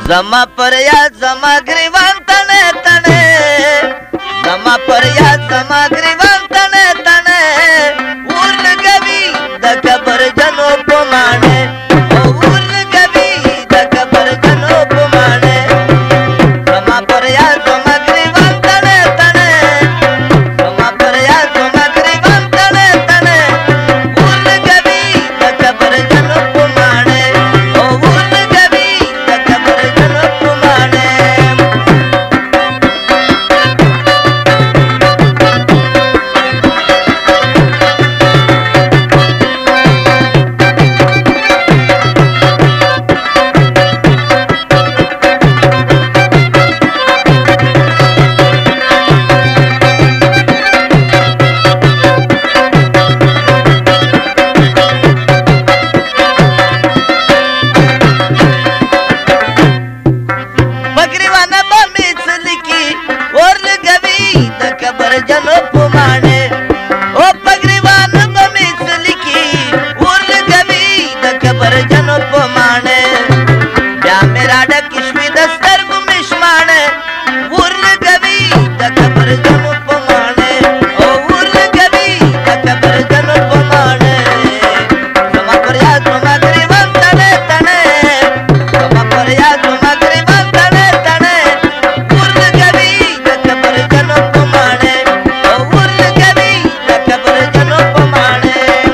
زما پر یاد زما گریوان تنه تنه زما پر یاد زما گریوان تنه تنه ورلګوي د کبر جنو په مانه او ورلګوي د کبر جنو په مانه زما پر یاد زما گریوان تنه تنه زما پر یاد زما گریوان تنه تنه ورلګوي د کبر جنو په مانه او ورلګوي د کبر جنو په مانه بګریوانه به مې څه لیکي ورلګوي د کبر جنو په مانه او بګریوانه به مې څه لیکي ورلګوي د کبر جنو په مانه بیا مې راډکې شوې د سترګو مشمانه ورلګوي د کبر جنو په مانه او ورلګوي د کبر جنو په مانه زما پر یاد زما ګریوان تنه تنه زما پر یاد زما ګریوان تنه تنه ورلګوي د کبر جنو په مانه او ورلګوي د کبر جنو په مانه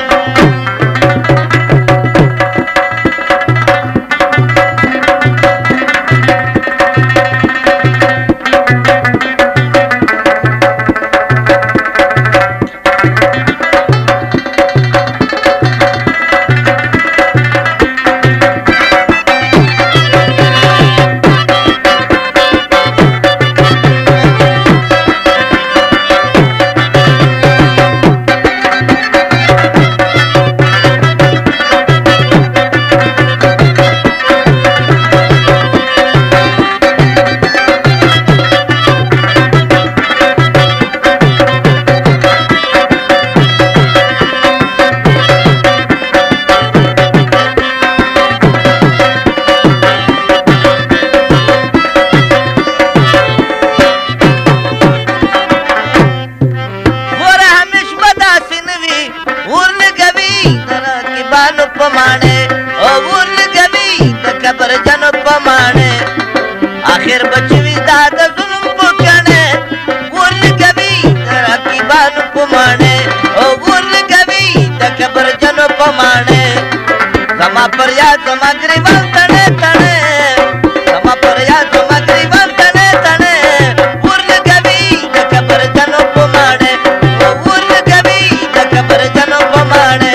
ګوره همیش به داسې نه وي ورلګوي د رقیبانو په مانه او ورلګوي د کبر جنو په مانه آخر به چې وي دا د ظلم په ګڼه ورلګوي د رقیبانو په مانه او ورلګوي د کبر جنو په مانه زما پر یاد زما ګریوان تنه تنه زما پر یاد زما ګریوان تنه تنه ورلګوي د کبر جنو په مانه او ورلګوي د کبر جنو په مانه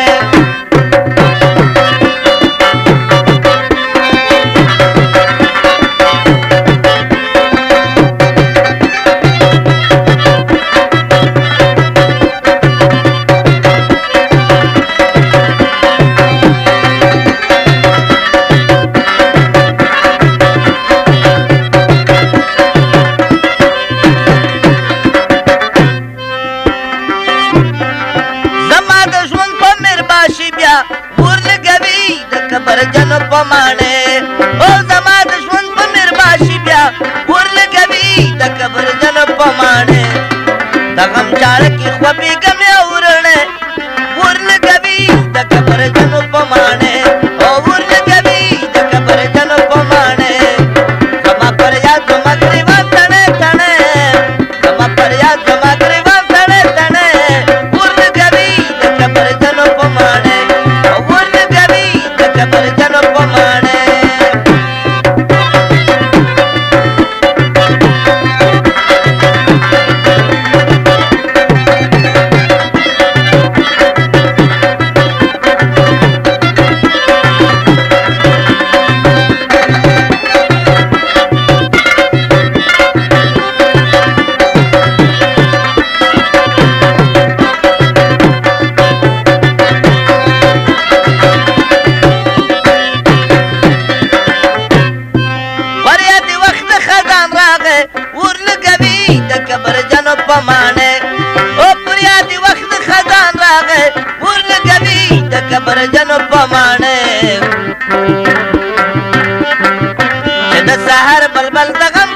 زما د ژوند په مهرباشي بیا ورلګوي د کبر جنو په مانه او زما د ژوند په مهرباشي بیا ورلګوي د کبر جنو په مانه د غم چاړه کې خوبېږم اورړې ورلګوي د کبر جنو په مانه او ورلګوي د کبر جنو په مانه زما پر یاد زما ګریوان تنه تنه زما پر یاد زما ګریوان تنه تنه ورلګوي د کبر جنو په مانه او ورلګوي د کبر جنو په مانه کبر جنو پمانے بل دغم